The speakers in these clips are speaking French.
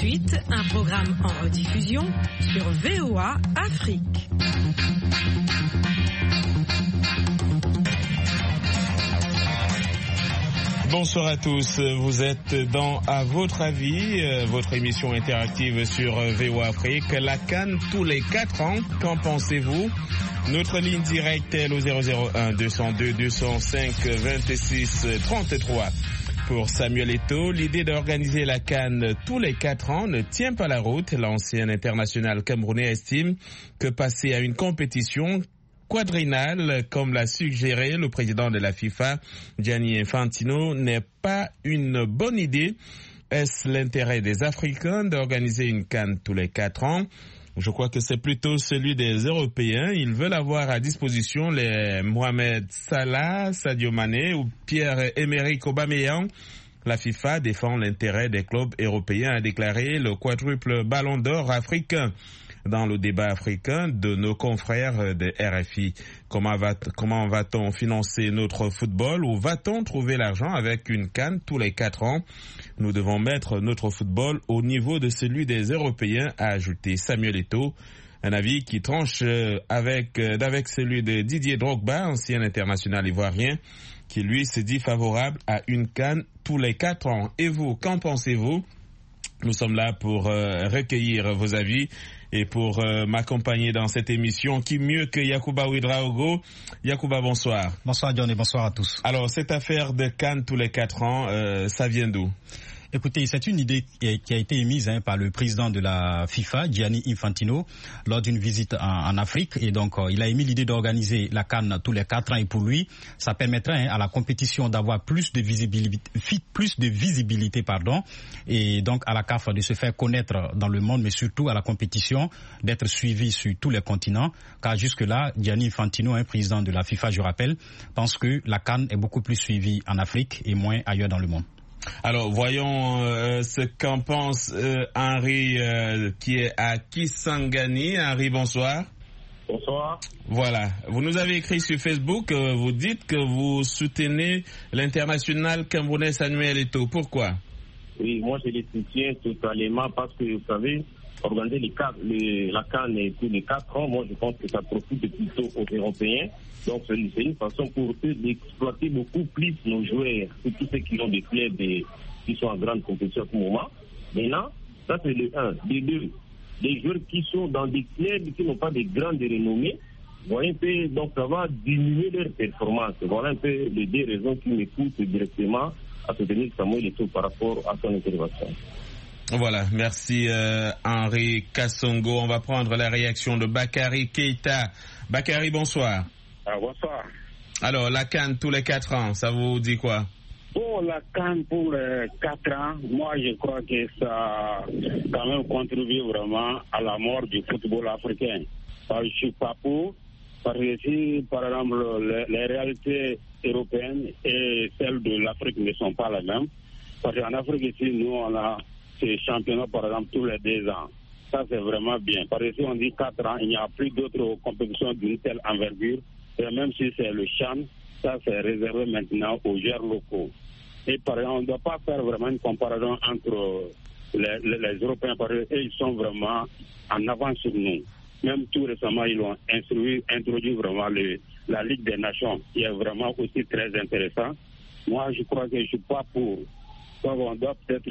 suite, un programme en rediffusion sur VOA Afrique. Bonsoir à tous, vous êtes dans À votre avis, votre émission interactive sur VOA Afrique, la CAN tous les 4 ans, qu'en pensez-vous? Notre ligne directe est au 001 202 205 26 33. Pour Samuel Eto'o, l'idée d'organiser la CAN tous les 4 ans ne tient pas la route. L'ancien international camerounais estime que passer à une compétition quadriennale, comme l'a suggéré le président de la FIFA, Gianni Infantino, n'est pas une bonne idée. Est-ce l'intérêt des Africains d'organiser une CAN tous les 4 ans? Je crois que c'est plutôt celui des Européens. Ils veulent avoir à disposition les Mohamed Salah, Sadio Mané ou Pierre-Emerick Aubameyang. La FIFA défend l'intérêt des clubs européens, a déclaré le quadruple ballon d'or africain. Dans le débat africain de nos confrères de RFI. Comment va-t-on financer notre football ou va-t-on trouver l'argent avec une CAN tous les 4 ans? Nous devons mettre notre football au niveau de celui des Européens, a ajouté Samuel Eto'o. Un avis qui tranche avec celui de Didier Drogba, ancien international ivoirien, qui lui se dit favorable à une CAN tous les 4 ans. Et vous, qu'en pensez-vous? Nous sommes là pour recueillir vos avis. Et pour m'accompagner dans cette émission, qui mieux que Yacouba Ouedraogo. Yacouba, bonsoir. Bonsoir John et bonsoir à tous. Alors, cette affaire de CAN tous les 4 ans, ça vient d'où? Écoutez, c'est une idée qui a été émise par le président de la FIFA, Gianni Infantino, lors d'une visite en Afrique. Et donc, il a émis l'idée d'organiser la CAN tous les 4 ans. Et pour lui, ça permettrait à la compétition d'avoir plus de visibilité, et donc à la CAF de se faire connaître dans le monde, mais surtout à la compétition d'être suivie sur tous les continents. Car jusque-là, Gianni Infantino, président de la FIFA, je rappelle, pense que la CAN est beaucoup plus suivie en Afrique et moins ailleurs dans le monde. Alors, voyons ce qu'en pense Henri, qui est à Kisangani. Henri, bonsoir. Bonsoir. Voilà. Vous nous avez écrit sur Facebook, vous dites que vous soutenez l'international camerounais Samuel Eto'o. Pourquoi? Oui, moi je le soutiens totalement parce que, vous savez, organiser la CAN tous les 4 ans, moi je pense que ça profite plutôt aux Européens. Donc c'est une façon pour eux d'exploiter beaucoup plus nos joueurs, tous ceux qui ont des clubs qui sont en grande compétition à ce moment. Maintenant, ça c'est le 1. Le 2, les joueurs qui sont dans des clubs qui n'ont pas de grandes renommées, voilà un peu, donc ça va diminuer leur performance. Voilà un peu les 2 raisons qui me poussent directement à soutenir Samuel Eto'o par rapport à son intervention. Voilà, merci Henri Kassongo. On va prendre la réaction de Bakary Keita. Bakary, bonsoir. Bonsoir. Alors, la CAN tous les 4 ans, ça vous dit quoi? Pour la CAN pour 4 ans, moi je crois que ça quand même contribue vraiment à la mort du football africain. Je ne suis pas pour, parce que si par exemple les réalités européennes et celles de l'Afrique ne sont pas les mêmes, parce qu'en Afrique ici, nous on a ces championnats par exemple tous les 2 ans. Ça c'est vraiment bien. Parce que si on dit 4 ans, il n'y a plus d'autres compétitions d'une telle envergure. Et même si c'est le CHAN, ça c'est réservé maintenant aux joueurs locaux. Et par exemple, on ne doit pas faire vraiment une comparaison entre les Européens, parce qu'ils sont vraiment en avance sur nous. Même tout récemment, ils ont introduit vraiment la Ligue des Nations, qui est vraiment aussi très intéressant. Moi, je crois que je ne suis pas pour. Donc, on doit peut-être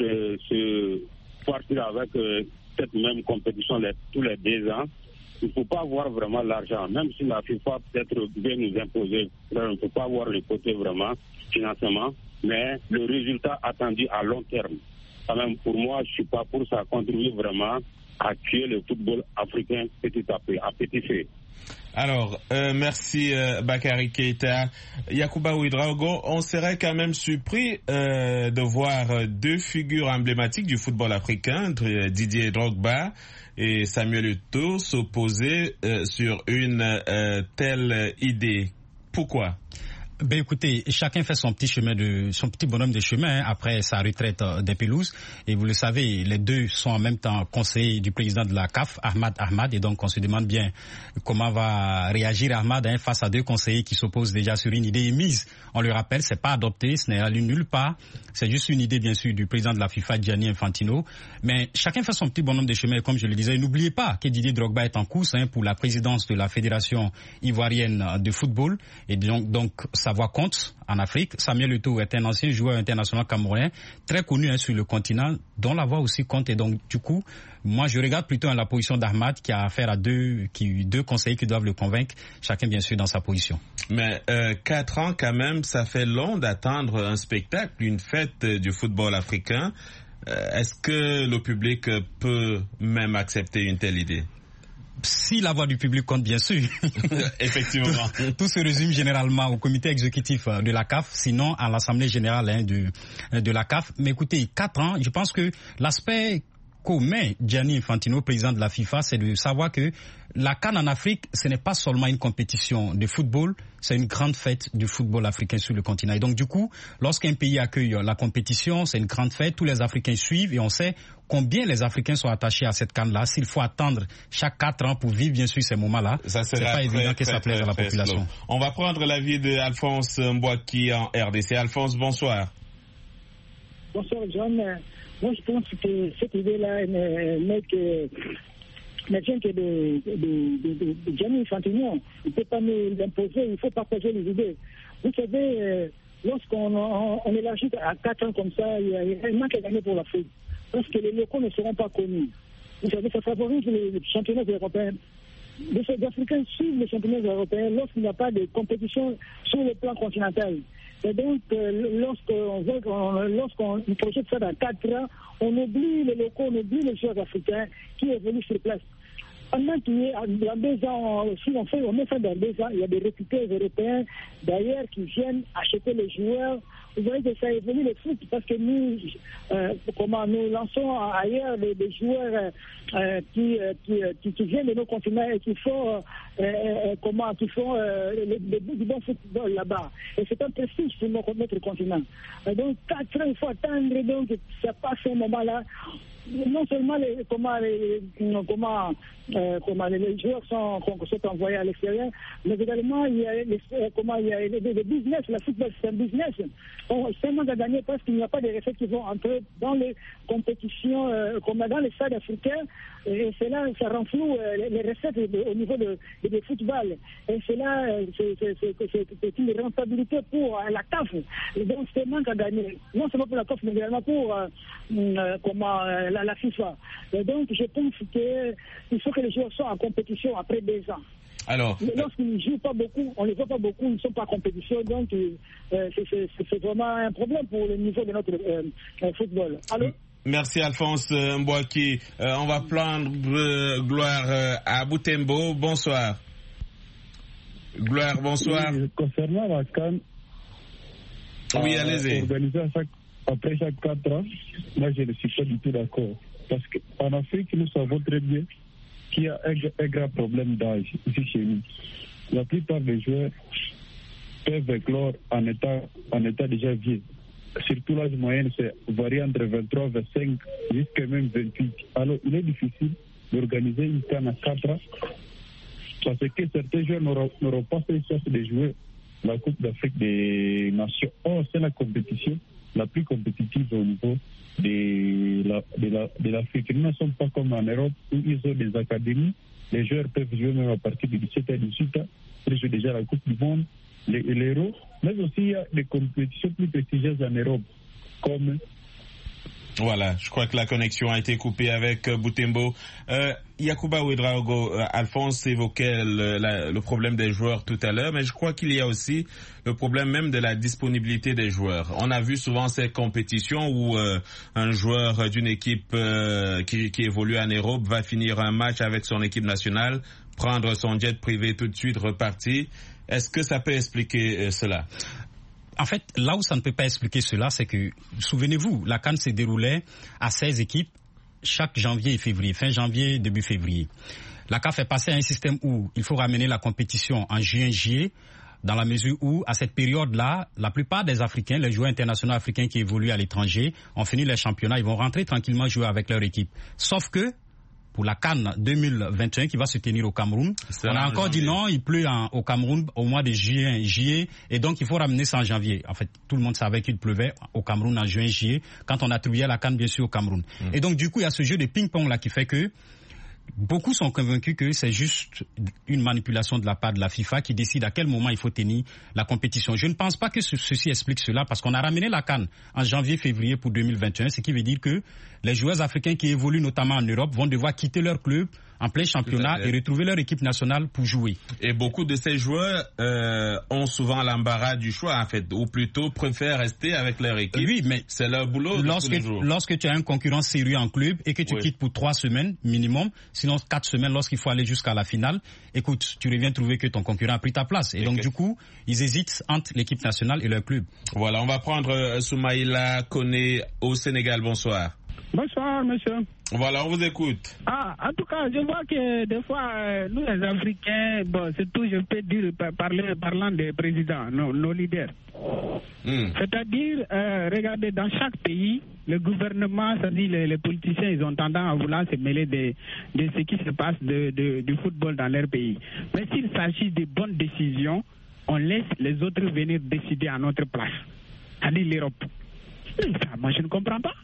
se partir avec cette même compétition tous les 2 ans. Il ne faut pas voir vraiment l'argent, même si la FIFA peut-être veut nous imposer, on ne peut pas voir le côté vraiment financement, mais le résultat attendu à long terme. Quand même, pour moi, je ne suis pas pour, ça contribue vraiment à tuer le football africain petit à petit, à petit feu. Alors, merci Bakary Keita. Yacouba Ouedraogo, on serait quand même surpris de voir 2 figures emblématiques du football africain, entre Didier Drogba et Samuel Eto'o, s'opposer sur une telle idée. Pourquoi? Ben écoutez, chacun fait son petit bonhomme de chemin après sa retraite des pelouses. Et vous le savez, les deux sont en même temps conseillers du président de la CAF, Ahmad. Et donc on se demande bien comment va réagir Ahmad face à deux conseillers qui s'opposent déjà sur une idée émise. On le rappelle, c'est pas adopté, ce n'est allé nulle part. C'est juste une idée, bien sûr, du président de la FIFA, Gianni Infantino. Mais chacun fait son petit bonhomme de chemin. Et comme je le disais, n'oubliez pas que Didier Drogba est en course pour la présidence de la Fédération ivoirienne de football. Et donc sa voix compte en Afrique. Samuel Eto'o est un ancien joueur international camerounais, très connu sur le continent, dont la voix aussi compte. Et donc, du coup, moi, je regarde plutôt la position d'Ahmad qui a affaire à deux conseillers qui doivent le convaincre, chacun bien sûr dans sa position. Mais 4 ans quand même, ça fait long d'attendre un spectacle, une fête du football africain. Est-ce que le public peut même accepter une telle idée? Si la voix du public compte, bien sûr. Effectivement. Tout se résume généralement au comité exécutif de la CAF, sinon à l'Assemblée générale de la CAF. Mais écoutez, 4 ans, je pense que l'aspect commun Gianni Infantino, président de la FIFA, c'est de savoir que la CAN en Afrique, ce n'est pas seulement une compétition de football, c'est une grande fête du football africain sur le continent. Et donc du coup, lorsqu'un pays accueille la compétition, c'est une grande fête, tous les Africains suivent et on sait combien les Africains sont attachés à cette CAN-là. S'il faut attendre chaque 4 ans pour vivre bien sûr ces moments-là, c'est pas évident que ça plaise à la population. Slow. On va prendre l'avis d'Alphonse Mbouaki en RDC. Alphonse, bonsoir. Bonsoir John. Moi je pense que cette idée-là n'est vient que de Gianni Infantino. Il ne peut pas nous l'imposer, il faut partager les idées. Vous savez, lorsqu'on élargit à 4 ans comme ça, il y a un manque à gagner pour l'Afrique. Parce que les locaux ne seront pas connus. Vous savez, ça favorise les championnats européens. Les Africains suivent les championnats européens lorsqu'il n'y a pas de compétition sur le plan continental. Et donc, lorsqu'on projette ça dans 4 ans, on oublie les locaux, on oublie les joueurs africains qui évoluent sur place. Pendant qu'il y a dans 2 ans, si on met ça dans 2 ans, il y a des recruteurs européens d'ailleurs qui viennent acheter les joueurs. Vous voyez que ça évolue le foot parce que nous lançons ailleurs des joueurs qui viennent de nos continents et qui font du bon football là-bas. Et c'est un prestige pour notre continent. Et donc 4 ans, il faut attendre, donc ça passe ce moment-là. Non seulement les joueurs sont envoyés à l'extérieur, mais également il y a les business. La football c'est un business. C'est un manque à gagner parce qu'il n'y a pas de recettes qui vont entrer dans les compétitions comme dans les stades africains. Et c'est là ça rend flou les recettes au niveau de football. Et c'est là c'est une rentabilité pour la CAF. Et donc c'est un manque à gagner. Non seulement pour la CAF, mais également pour la FIFA. Et donc je pense qu'il faut que les joueurs soient en compétition après 2 ans. Alors, lorsqu'ils ne jouent pas beaucoup, on ne les voit pas beaucoup, ils ne sont pas en compétition, donc c'est vraiment un problème pour le niveau de notre football. Allô? Merci Alphonse Mbouaki. On va prendre Gloire à Boutembo. Bonsoir. Gloire, bonsoir. Concernant la CAN, oui, allez-y. Organisée après chaque 4 ans, moi je ne suis pas du tout d'accord. Parce qu'en Afrique, nous savons très bien qu'il y a un grand problème d'âge ici chez nous. La plupart des joueurs peuvent éclore en état déjà vieux. Surtout l'âge moyen, c'est varie entre 23, 25 jusqu'à même 28. Alors il est difficile d'organiser une CAN à 4 ans parce que certains joueurs n'auront pas fait chance de jouer la Coupe d'Afrique des Nations. Or, c'est la compétition la plus compétitive au niveau de l'Afrique. Nous ne sommes pas comme en Europe où ils ont des académies. Les joueurs peuvent jouer même à partir de 17 à 18 ans. Ils jouent déjà la Coupe du Monde, l'Euro. Mais aussi, il y a des compétitions plus prestigieuses en Europe, comme... Voilà, je crois que la connexion a été coupée avec Boutembo. Yacouba Ouedraogo, Alphonse évoquait le problème des joueurs tout à l'heure, mais je crois qu'il y a aussi le problème même de la disponibilité des joueurs. On a vu souvent ces compétitions où un joueur d'une équipe qui évolue en Europe va finir un match avec son équipe nationale, prendre son jet privé tout de suite, repartir. Est-ce que ça peut expliquer cela? En fait, là où ça ne peut pas expliquer cela, c'est que, souvenez-vous, la CAN se déroulait à 16 équipes chaque janvier et février, fin janvier, début février. La CAF est passée à un système où il faut ramener la compétition en juin-juillet. dans la mesure où, à cette période-là, la plupart des Africains, les joueurs internationaux africains qui évoluent à l'étranger, ont fini les championnats, ils vont rentrer tranquillement jouer avec leur équipe. Sauf que, pour la CAN 2021 qui va se tenir au Cameroun, on a encore dit non, il pleut au Cameroun au mois de juillet, et donc il faut ramener ça en janvier. En fait, tout le monde savait qu'il pleuvait au Cameroun en juin, juillet, quand on attribuait la CAN bien sûr au Cameroun. Et donc du coup, il y a ce jeu de ping-pong là qui fait que beaucoup sont convaincus que c'est juste une manipulation de la part de la FIFA qui décide à quel moment il faut tenir la compétition. Je ne pense pas que ceci explique cela parce qu'on a ramené la CAN en janvier-février pour 2021, ce qui veut dire que les joueurs africains qui évoluent notamment en Europe vont devoir quitter leur club en plein championnat et retrouver leur équipe nationale pour jouer. Et beaucoup de ces joueurs ont souvent l'embarras du choix en fait, ou plutôt préfèrent rester avec leur équipe. Oui, mais c'est leur boulot tous les jours. Lorsque tu as un concurrent sérieux en club et que tu quittes pour 3 semaines minimum, sinon 4 semaines lorsqu'il faut aller jusqu'à la finale, écoute, tu reviens trouver que ton concurrent a pris ta place. Et donc du coup, ils hésitent entre l'équipe nationale et leur club. Voilà, on va prendre Soumaïla Koné au Sénégal. Bonsoir. Bonsoir, monsieur. Voilà, on vous écoute. En tout cas, je vois que des fois, nous les Africains, surtout je peux dire, parlant des présidents, nos leaders. C'est-à-dire, regardez, dans chaque pays, le gouvernement, c'est-à-dire les politiciens, ils ont tendance à vouloir se mêler de ce qui se passe du football dans leur pays. Mais s'il s'agit de bonnes décisions, on laisse les autres venir décider à notre place. C'est-à-dire l'Europe. Ça, moi, je ne comprends pas.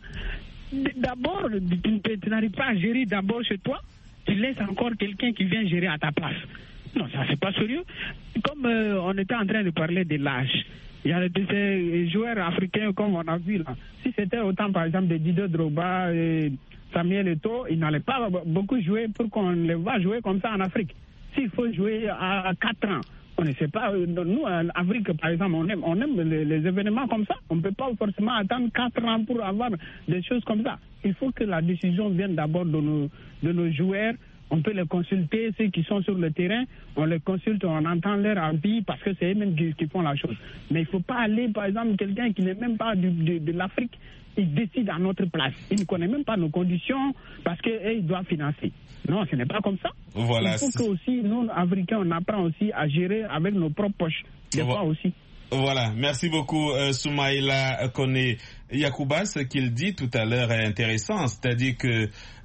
D'abord, tu n'arrives pas à gérer d'abord chez toi, tu laisses encore quelqu'un qui vient gérer à ta place. Non, ça c'est pas sérieux. Comme on était en train de parler de l'âge, il y a des joueurs africains comme on a vu là. Si c'était autant par exemple de Didier Drogba et Samuel Eto'o, ils n'allaient pas beaucoup jouer pour qu'on les voit jouer comme ça en Afrique. S'il faut jouer à 4 ans, on ne sait pas. Nous, en Afrique, par exemple, on aime les événements comme ça. On ne peut pas forcément attendre 4 ans pour avoir des choses comme ça. Il faut que la décision vienne d'abord de nos joueurs. On peut les consulter, ceux qui sont sur le terrain. On les consulte, on entend leur avis parce que c'est eux-mêmes qui font la chose. Mais il ne faut pas aller, par exemple, quelqu'un qui n'est même pas de l'Afrique, il décide à notre place. Il ne connaît même pas nos conditions parce qu'il doit financer. Non, ce n'est pas comme ça. Voilà. Il faut que aussi, nous, Africains, on apprend aussi à gérer avec nos propres poches. Des fois aussi. Voilà. Merci beaucoup, Soumaïla Koné. Yacouba, ce qu'il dit tout à l'heure est intéressant. C'est-à-dire que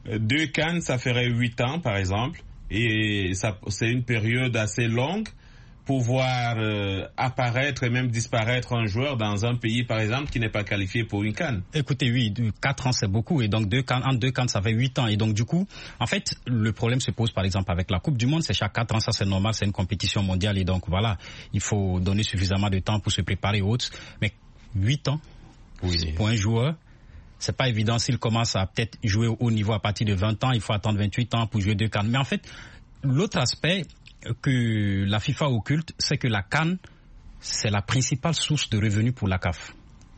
2 CAN, ça ferait 8 ans, par exemple. Et c'est une période assez longue pour voir apparaître et même disparaître un joueur dans un pays, par exemple, qui n'est pas qualifié pour une CAN. Écoutez, oui, 4 ans, c'est beaucoup. Et donc, en 2 CAN, ça fait 8 ans. Et donc, du coup, en fait, le problème se pose, par exemple, avec la Coupe du Monde. C'est chaque 4 ans, ça, c'est normal. C'est une compétition mondiale. Et donc, voilà, il faut donner suffisamment de temps pour se préparer aux autres. Mais 8 ans, pour un joueur, c'est pas évident. S'il commence à peut-être jouer au haut niveau à partir de 20 ans, il faut attendre 28 ans pour jouer 2 CAN. Mais en fait, l'autre aspect que la FIFA occulte, c'est que la CAN, c'est la principale source de revenus pour la CAF.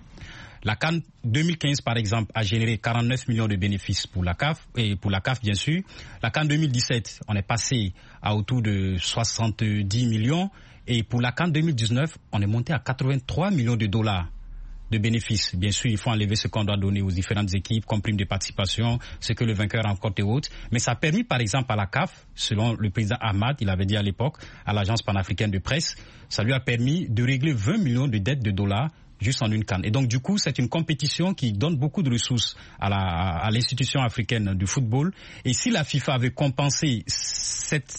La CAN 2015, par exemple, a généré 49 millions de bénéfices pour la CAF, et pour la CAF, bien sûr. La CAN 2017, on est passé à autour de 70 millions. Et pour la CAN 2019, on est monté à 83 millions de dollars de bénéfices. Bien sûr, il faut enlever ce qu'on doit donner aux différentes équipes, comme prime de participation, ce que le vainqueur remporte et autres. Mais ça a permis, par exemple, à la CAF, selon le président Ahmad, il avait dit à l'époque, à l'agence panafricaine de presse, ça lui a permis de régler 20 millions de dettes de dollars juste en une CAN. Et donc, du coup, c'est une compétition qui donne beaucoup de ressources à l'institution africaine du football. Et si la FIFA avait compensé cette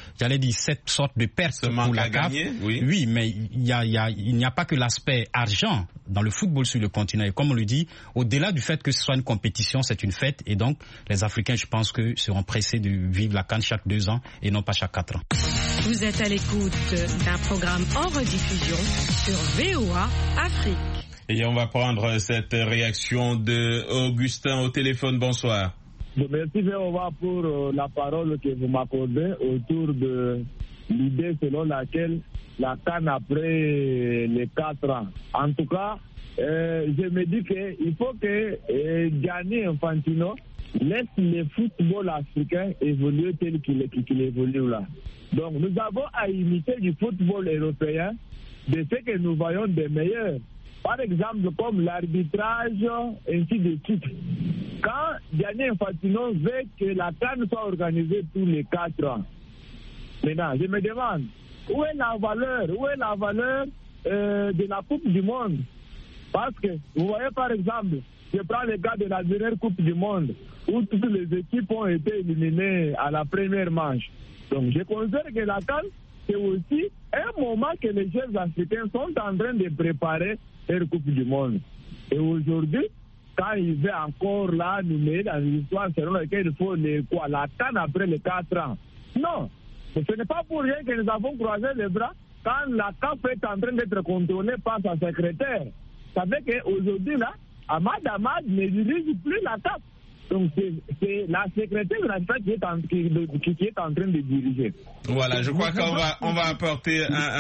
sorte de perte pour la CAF, oui, mais il n'y a pas que l'aspect argent dans le football sur le continent. Et comme on le dit, au-delà du fait que ce soit une compétition, c'est une fête. Et donc, les Africains, je pense que seront pressés de vivre la CAN chaque 2 ans et non pas chaque 4 ans. Vous êtes à l'écoute d'un programme en rediffusion sur VOA Afrique. Et on va prendre cette réaction de Augustin au téléphone. Bonsoir. Merci VOA pour la parole que vous m'accordez autour de l'idée selon laquelle la CAN après les 4 ans. En tout cas, je me dis qu'il faut que Gianni Infantino laisse le football africain évoluer tel qu'il évolue là. Donc nous avons à imiter du football européen de ce que nous voyons des meilleurs. Par exemple, comme l'arbitrage, ainsi de suite. Quand Gianni Infantino veut que la CAN soit organisée tous les 4 ans, maintenant, je me demande, où est la valeur de la Coupe du Monde? Parce que, vous voyez par exemple, je prends le cas de la dernière Coupe du Monde, où toutes les équipes ont été éliminées à la première manche. Donc je considère que la CAN, c'est aussi un moment que les jeunes Africains sont en train de préparer leur Coupe du Monde. Et aujourd'hui, quand ils veulent encore là nous mettre dans une histoire selon laquelle il faut la CAN après les 4 ans. Non, ce n'est pas pour rien que nous avons croisé les bras quand la CAF est en train d'être contrôlée par sa secrétaire. Ça fait qu'aujourd'hui, là, Ahmad ne dirige plus la CAF. Donc c'est la secrétaire de la CAF qui est en train de diriger. Voilà, je crois qu'on va apporter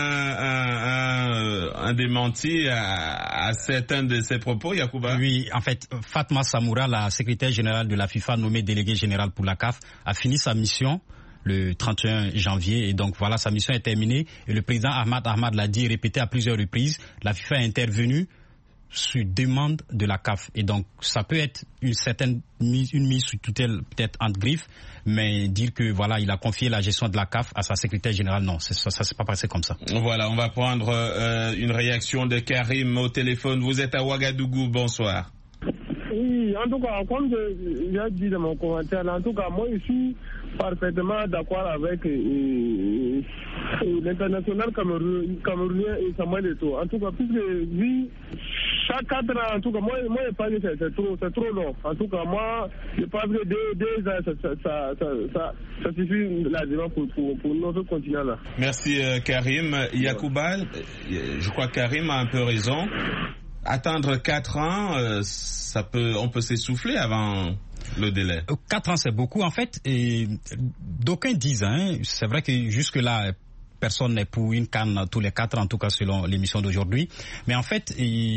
un démenti à certains de ces propos, Yacouba. Oui, en fait, Fatma Samoura, la secrétaire générale de la FIFA, nommée déléguée générale pour la CAF, a fini sa mission le 31 janvier. Et donc voilà, sa mission est terminée. Et le président Ahmad l'a dit et répété à plusieurs reprises. La FIFA est intervenue sur demande de la CAF. Et donc, ça peut être une mise sous tutelle, peut-être entre griffes, mais dire que voilà, il a confié la gestion de la CAF à sa secrétaire générale, non, ça s'est pas passé comme ça. Voilà, on va prendre une réaction de Karim au téléphone. Vous êtes à Ouagadougou, bonsoir. Oui, en tout cas, comme j'ai dit dans mon commentaire, en tout cas, moi, je suis parfaitement d'accord avec l'international camerounais et Samuel Eto'o. En tout cas, puisque lui, chaque 4 ans, en tout cas, moi je pense que c'est trop long. En tout cas, moi, je pense que 2 ans, ça suffit largement pour notre continent là. Merci Karim. Yacouba, je crois que Karim a un peu raison. Attendre 4 ans, on peut s'essouffler avant le délai. 4 ans, c'est beaucoup en fait. Et d'aucuns disent, c'est vrai que jusque-là, personne n'est pour une CAN tous les 4 ans, en tout cas selon l'émission d'aujourd'hui. Mais en fait,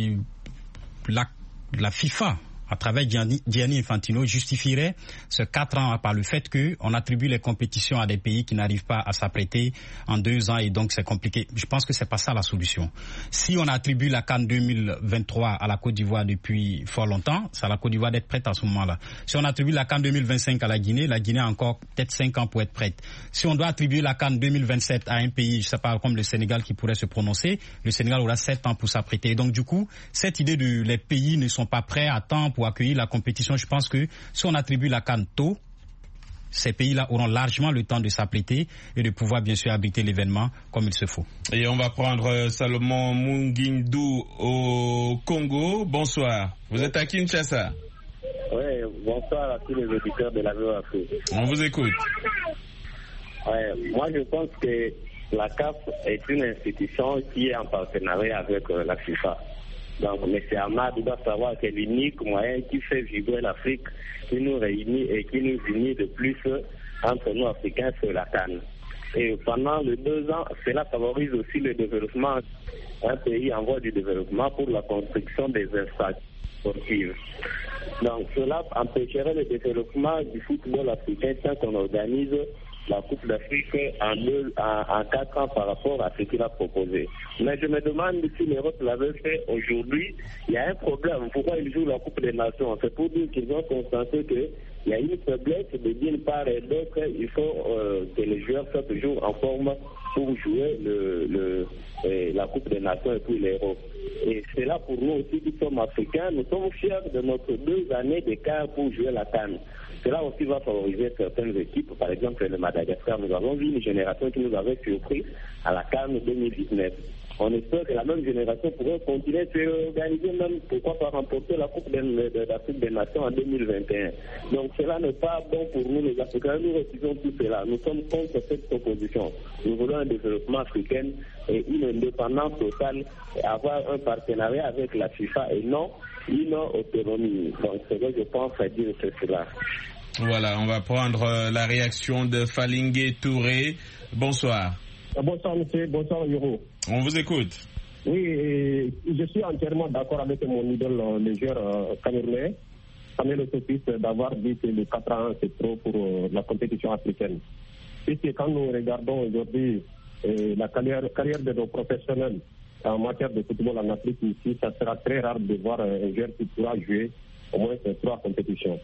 la FIFA, à travers Gianni Infantino, justifierait ce 4 ans par le fait qu'on attribue les compétitions à des pays qui n'arrivent pas à s'apprêter en 2 ans et donc c'est compliqué. Je pense que c'est pas ça la solution. Si on attribue la CAN 2023 à la Côte d'Ivoire depuis fort longtemps, c'est à la Côte d'Ivoire d'être prête à ce moment-là. Si on attribue la CAN 2025 à la Guinée a encore peut-être 5 ans pour être prête. Si on doit attribuer la CAN 2027 à un pays, je sais pas, comme le Sénégal qui pourrait se prononcer, le Sénégal aura 7 ans pour s'apprêter. Et donc du coup, cette idée de les pays ne sont pas prêts à temps pour accueillir la compétition, je pense que si on attribue la CAN tôt, ces pays-là auront largement le temps de s'apprêter et de pouvoir bien sûr abriter l'événement comme il se faut. Et on va prendre Salomon Munguindou au Congo. Bonsoir. Vous êtes à Kinshasa. Oui, bonsoir à tous les auditeurs de la VOA Afrique. On vous écoute. Moi, je pense que la CAF est une institution qui est en partenariat avec la FIFA. Donc, M. Ahmad doit savoir que l'unique moyen qui fait vibrer l'Afrique, qui nous réunit et qui nous unit de plus entre nous Africains, c'est la CAN. Et pendant les 2 ans, cela favorise aussi le développement. Un pays en voie de développement pour la construction des infrastructures sportives. Donc, cela empêcherait le développement du football africain tant qu'on organise la Coupe d'Afrique en 4 ans par rapport à ce qu'il a proposé. Mais je me demande si l'Europe l'avait fait aujourd'hui, il y a un problème. Pourquoi ils jouent la Coupe des Nations? C'est pour dire qu'ils ont constaté qu'il y a une faiblesse de d'une part et d'autre. Il faut que les joueurs soient toujours en forme pour jouer la Coupe des Nations et puis l'Europe. Et c'est là pour nous aussi qui sommes africains, nous sommes fiers de notre 2 années d'écart pour jouer la CAN. Cela aussi va favoriser certaines équipes. Par exemple, le Madagascar, nous avons vu une génération qui nous avait surpris à la CAN 2019. On espère que la même génération pourrait continuer de se organiser, même pourquoi pas remporter la Coupe d'Afrique des Nations en 2021. Donc cela n'est pas bon pour nous les Africains. Nous refusons tout cela. Nous sommes contre cette proposition. Nous voulons un développement africain et une indépendance totale et avoir un partenariat avec la FIFA et non une autonomie. Donc c'est ce que je pense à dire c'est cela. Voilà, on va prendre la réaction de Falingué Touré. Bonsoir. Bonsoir monsieur, bonsoir Yoro. On vous écoute. Oui, je suis entièrement d'accord avec mon idole, le joueur camerounais, Samuel Eto'o, d'avoir dit que les 4 ans c'est trop pour la compétition africaine. Puisque quand nous regardons aujourd'hui la carrière de nos professionnels en matière de football en Afrique ici, ça sera très rare de voir un joueur qui pourra jouer au moins 3 compétitions.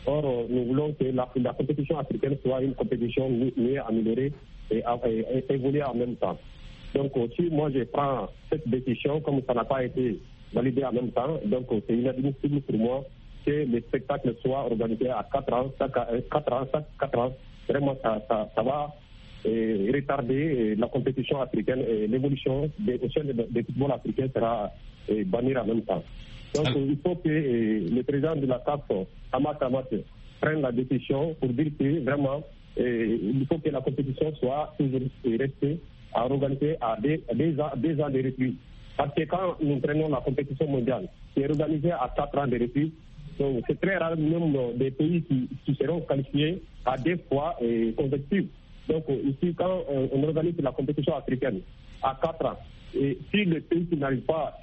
Or, nous voulons que la compétition africaine soit une compétition mieux améliorée et évoluer en même temps. Donc, si moi je prends cette décision, comme ça n'a pas été validé en même temps, donc c'est inadmissible pour moi que les spectacles soient organisés à 4 ans, chaque 4 ans. Vraiment, ça va retarder la compétition africaine et l'évolution des football africains sera bannie en même temps. Donc, il faut que le président de la CAF, Amat, prenne la décision pour dire que vraiment, il faut que la compétition soit toujours restée à organiser à 2 ans de reprise. Parce que quand nous prenons la compétition mondiale, qui est organisée à 4 ans de reprise, donc c'est très rare même des pays qui seront qualifiés à 2 fois consécutifs. Donc ici, quand on organise la compétition africaine à 4 ans, et si les pays qui n'arrivent pas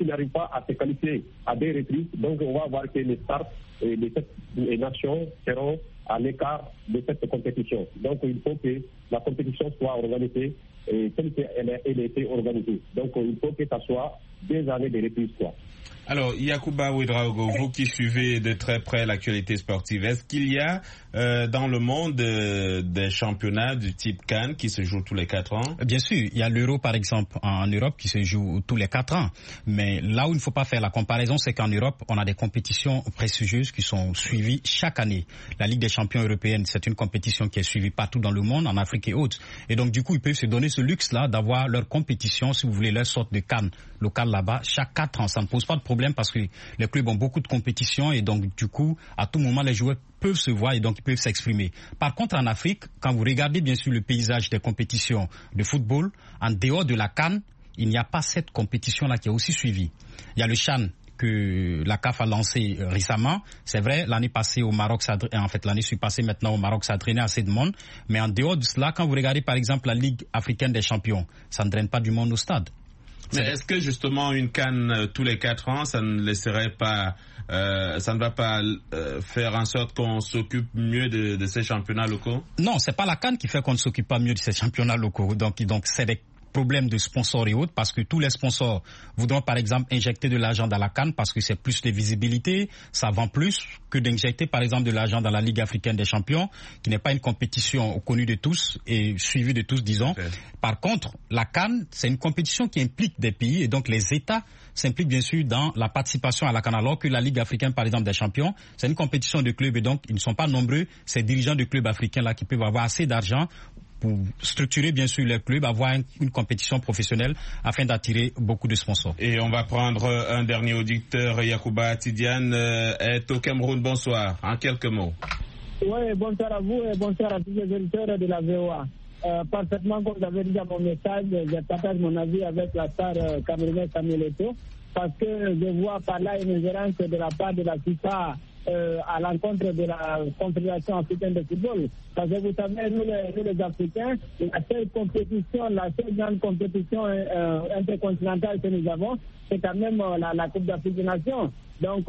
à se qualifier à 2 reprises, donc on va voir que les stars et les nations seront à l'écart de cette compétition. Donc il faut que la compétition soit organisée telle qu'elle a été organisée. Donc il faut que ça soit 2 années de reprise. Alors, Yacouba Ouedraogo, vous qui suivez de très près l'actualité sportive, est-ce qu'il y a dans le monde des championnats du type CAN qui se jouent tous les 4 ans? Bien sûr, il y a l'Euro par exemple en Europe qui se joue tous les 4 ans. Mais là où il ne faut pas faire la comparaison, c'est qu'en Europe, on a des compétitions prestigieuses qui sont suivies chaque année. La Ligue des champions européenne, c'est une compétition qui est suivie partout dans le monde, en Afrique et autres. Et donc du coup, ils peuvent se donner ce luxe-là d'avoir leur compétition, si vous voulez, leur sorte de CAN local là-bas, chaque 4 ans. Ça ne pose pas de problème parce que les clubs ont beaucoup de compétitions et donc du coup, à tout moment, les joueurs peuvent se voir et donc ils peuvent s'exprimer. Par contre, en Afrique, quand vous regardez bien sûr le paysage des compétitions de football, en dehors de la CAN, il n'y a pas cette compétition-là qui est aussi suivie. Il y a le CHAN que la CAF a lancé récemment. C'est vrai, l'année passée au Maroc, l'année passée maintenant au Maroc, ça a draîné assez de monde. Mais en dehors de cela, quand vous regardez par exemple la Ligue africaine des champions, ça ne draine pas du monde au stade. Mais est-ce que justement une CAN tous les 4 ans, ça ne laisserait pas, ça ne va pas faire en sorte qu'on s'occupe mieux de ces championnats locaux? Non, c'est pas la CAN qui fait qu'on ne s'occupe pas mieux de ces championnats locaux. Donc c'est des problèmes de sponsors et autres, parce que tous les sponsors voudront par exemple injecter de l'argent dans la CAN parce que c'est plus de visibilité, ça vend plus que d'injecter par exemple de l'argent dans la Ligue africaine des champions, qui n'est pas une compétition connue de tous et suivie de tous, disons. Okay. Par contre, la CAN, c'est une compétition qui implique des pays et donc les États s'impliquent bien sûr dans la participation à la CAN, alors que la Ligue africaine par exemple des champions, c'est une compétition de clubs et donc ils ne sont pas nombreux, ces dirigeants de clubs africains là qui peuvent avoir assez d'argent pour structurer bien sûr les clubs, avoir une compétition professionnelle afin d'attirer beaucoup de sponsors. Et on va prendre un dernier auditeur, Yacouba Tidiane est au Cameroun. Bonsoir, en quelques mots. Oui, bonsoir à vous et bonsoir à tous les auditeurs de la VOA. Parfaitement, comme vous avez dit dans mon message, je partage mon avis avec la star camerounaise Samuel Eto'o, parce que je vois par là une ingérence de la part de la FIFA à l'encontre de la Confédération africaine de football. Parce que vous savez, nous les Africains, la seule grande compétition intercontinentale que nous avons, c'est quand même la Coupe d'Afrique des Nations. Donc,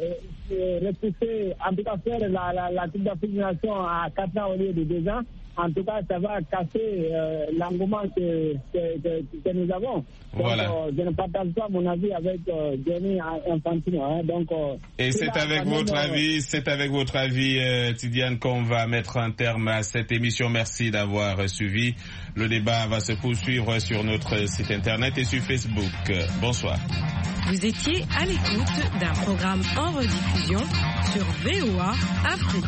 repousser, en tout cas faire la Coupe d'Afrique des Nations à 4 ans au lieu de 2 ans, en tout cas, ça va casser l'engouement que nous avons. Donc, voilà. Je ne partage pas mon avis avec Gianni Infantino. Hein. Donc, et c'est avec votre avis, Tidiane, qu'on va mettre un terme à cette émission. Merci d'avoir suivi. Le débat va se poursuivre sur notre site internet et sur Facebook. Bonsoir. Vous étiez à l'écoute d'un programme en rediffusion sur VOA Afrique.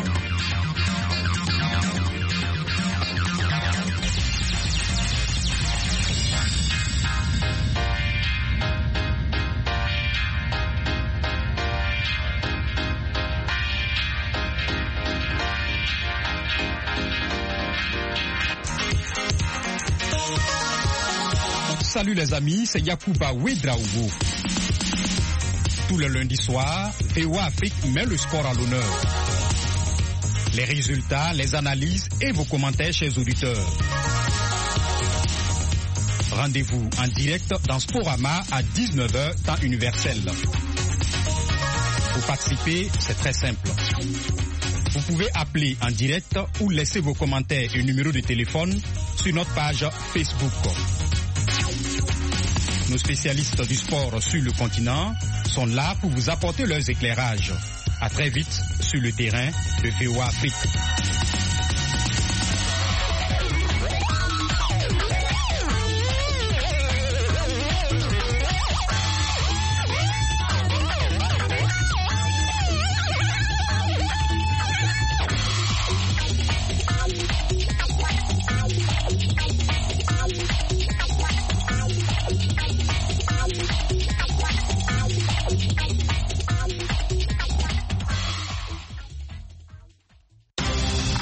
Salut les amis, c'est Yacouba Ouedraogo. Tous les lundis soirs, VOA Afrique met le sport à l'honneur. Les résultats, les analyses et vos commentaires, chers auditeurs. Rendez-vous en direct dans Sporama à 19h, temps universel. Pour participer, c'est très simple. Vous pouvez appeler en direct ou laisser vos commentaires et numéros de téléphone sur notre page Facebook. Nos spécialistes du sport sur le continent sont là pour vous apporter leurs éclairages. À très vite sur le terrain de VOA Afrique.